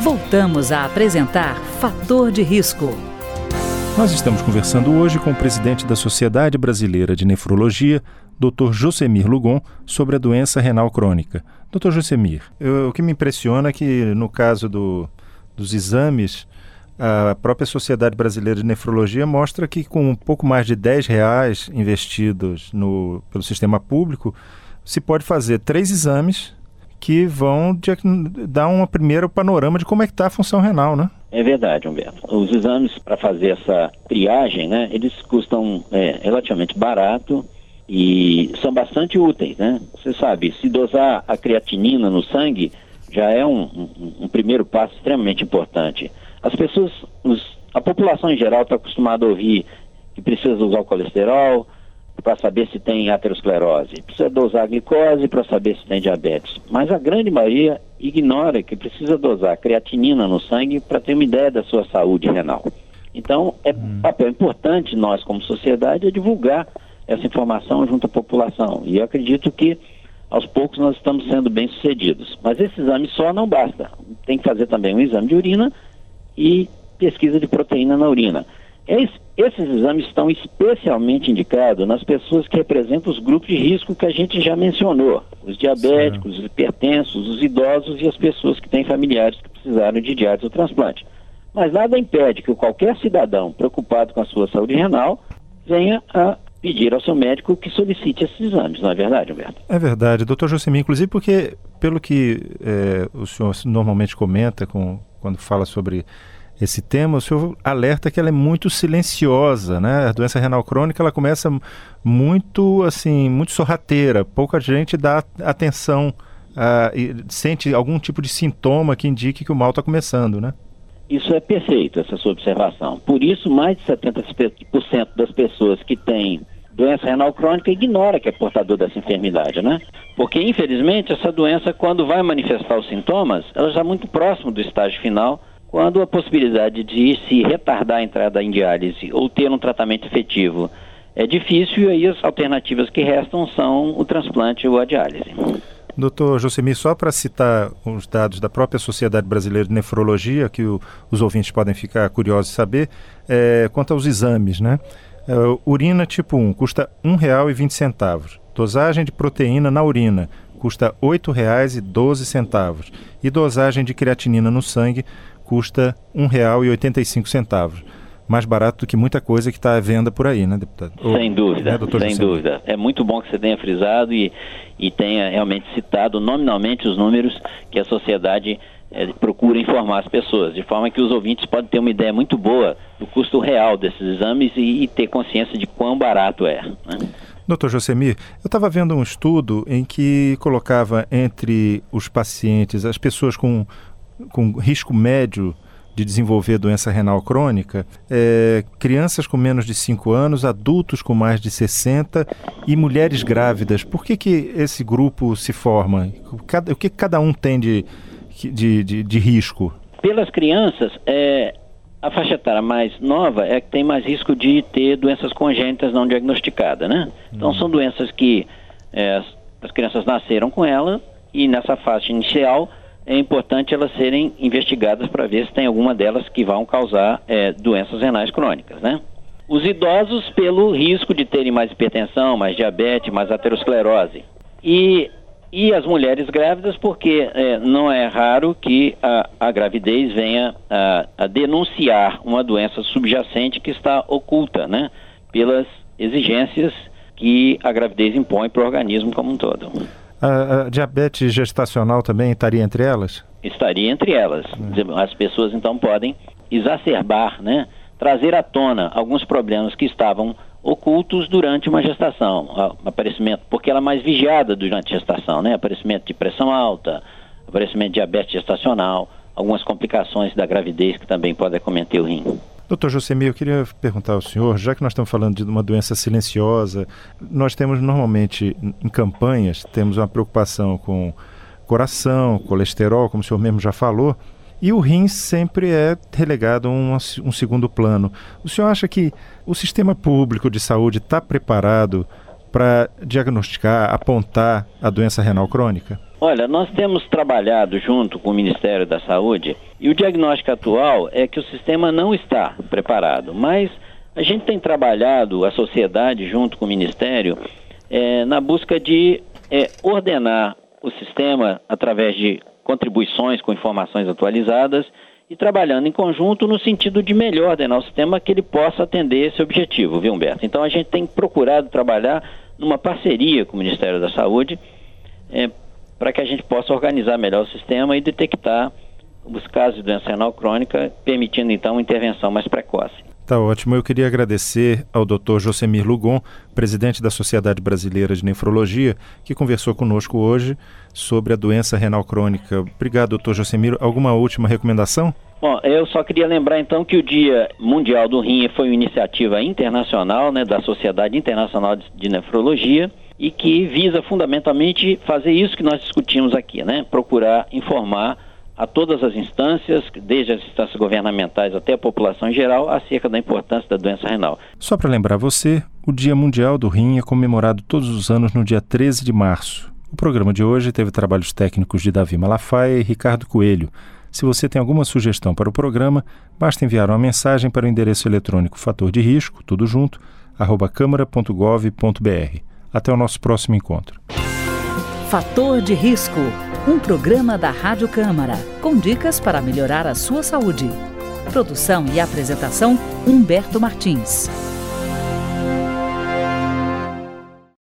Voltamos a apresentar Fator de Risco. Nós estamos conversando hoje com o presidente da Sociedade Brasileira de Nefrologia, Dr. Josemir Lugon, sobre a doença renal crônica. Dr. Josemir, o que me impressiona é que no caso dos exames, a própria Sociedade Brasileira de Nefrologia mostra que com um pouco mais de R$10 investidos pelo sistema público, se pode fazer 3 exames que vão dar um primeiro panorama de como é que está a função renal, né? É verdade, Humberto. Os exames para fazer essa triagem, né, eles custam relativamente barato e são bastante úteis, né? Você sabe, se dosar a creatinina no sangue já é um primeiro passo extremamente importante. As pessoas, a população em geral está acostumada a ouvir que precisa usar o colesterol para saber se tem aterosclerose, precisa dosar a glicose para saber se tem diabetes, mas a grande maioria ignora que precisa dosar creatinina no sangue para ter uma ideia da sua saúde renal. Então, um papel importante nós como sociedade é divulgar essa informação junto à população, e eu acredito que aos poucos nós estamos sendo bem sucedidos, mas esse exame só não basta, tem que fazer também um exame de urina e pesquisa de proteína na urina. Esses exames estão especialmente indicados nas pessoas que representam os grupos de risco que a gente já mencionou, os diabéticos, os hipertensos, os idosos e as pessoas que têm familiares que precisaram de diálise ou transplante. Mas nada impede que qualquer cidadão preocupado com a sua saúde renal venha a pedir ao seu médico que solicite esses exames, não é verdade, Humberto? É verdade, doutor Josemir, inclusive porque, pelo que o senhor normalmente comenta quando fala sobre esse tema, o senhor alerta que ela é muito silenciosa, né? A doença renal crônica, ela começa muito sorrateira, pouca gente dá atenção e sente algum tipo de sintoma que indique que o mal está começando, né? Isso é perfeito, essa sua observação. Por isso, mais de 70% das pessoas que têm doença renal crônica ignora que é portador dessa enfermidade, né? Porque, infelizmente, essa doença, quando vai manifestar os sintomas, ela já é muito próximo do estágio final, quando a possibilidade de se retardar a entrada em diálise ou ter um tratamento efetivo é difícil, e aí as alternativas que restam são o transplante ou a diálise. Doutor Josemir, só para citar os dados da própria Sociedade Brasileira de Nefrologia, que os ouvintes podem ficar curiosos de saber, quanto aos exames, né? Urina tipo 1 custa R$1,20. Dosagem de proteína na urina custa R$8,12. E dosagem de creatinina no sangue custa R$1,85. Mais barato do que muita coisa que está à venda por aí, né, deputado? Sem dúvida, sem dúvida. É muito bom que você tenha frisado e tenha realmente citado nominalmente os números que a sociedade procura informar as pessoas, de forma que os ouvintes podem ter uma ideia muito boa do custo real desses exames e ter consciência de quão barato é, né? Doutor Josemir, eu estava vendo um estudo em que colocava entre os pacientes, as pessoas com risco médio de desenvolver doença renal crônica, crianças com menos de 5 anos, adultos com mais de 60 e mulheres grávidas. Por que esse grupo se forma? O que cada um tem de risco? Pelas crianças, a faixa etária mais nova é que tem mais risco de ter doenças congênitas não diagnosticadas, né? Então são doenças que as crianças nasceram com ela, e nessa fase inicial é importante elas serem investigadas para ver se tem alguma delas que vão causar doenças renais crônicas, né? Os idosos, pelo risco de terem mais hipertensão, mais diabetes, mais aterosclerose. E as mulheres grávidas, porque não é raro que a gravidez venha a denunciar uma doença subjacente que está oculta, né? Pelas exigências que a gravidez impõe para o organismo como um todo. A diabetes gestacional também estaria entre elas? Estaria entre elas. As pessoas então podem exacerbar, né? Trazer à tona alguns problemas que estavam ocultos durante uma gestação, aparecimento, porque ela é mais vigiada durante a gestação, né? Aparecimento de pressão alta, aparecimento de diabetes gestacional, algumas complicações da gravidez que também podem acometer o rim. Doutor Josemir, eu queria perguntar ao senhor, já que nós estamos falando de uma doença silenciosa, nós temos normalmente em campanhas, temos uma preocupação com coração, colesterol, como o senhor mesmo já falou, e o rim sempre é relegado a um segundo plano. O senhor acha que o sistema público de saúde está preparado para diagnosticar, apontar a doença renal crônica? Olha, nós temos trabalhado junto com o Ministério da Saúde e o diagnóstico atual é que o sistema não está preparado, mas a gente tem trabalhado, a sociedade junto com o Ministério, na busca de ordenar o sistema através de contribuições com informações atualizadas e trabalhando em conjunto no sentido de melhor ordenar o sistema que ele possa atender esse objetivo, viu, Humberto? Então a gente tem procurado trabalhar numa parceria com o Ministério da Saúde para que a gente possa organizar melhor o sistema e detectar os casos de doença renal crônica, permitindo então uma intervenção mais precoce. Tá ótimo. Eu queria agradecer ao Dr. Josemir Lugon, presidente da Sociedade Brasileira de Nefrologia, que conversou conosco hoje sobre a doença renal crônica. Obrigado, Dr. Josemir. Alguma última recomendação? Bom, eu só queria lembrar então que o Dia Mundial do Rim foi uma iniciativa internacional, da Sociedade Internacional de Nefrologia, e que visa fundamentalmente fazer isso que nós discutimos aqui, procurar informar a todas as instâncias, desde as instâncias governamentais até a população em geral, acerca da importância da doença renal. Só para lembrar você, o Dia Mundial do Rim é comemorado todos os anos no dia 13 de março. O programa de hoje teve trabalhos técnicos de Davi Malafaia e Ricardo Coelho. Se você tem alguma sugestão para o programa, basta enviar uma mensagem para o endereço eletrônico fator de risco, tudo junto, @câmara.gov.br. Até o nosso próximo encontro. Fator de Risco, um programa da Rádio Câmara, com dicas para melhorar a sua saúde. Produção e apresentação, Humberto Martins.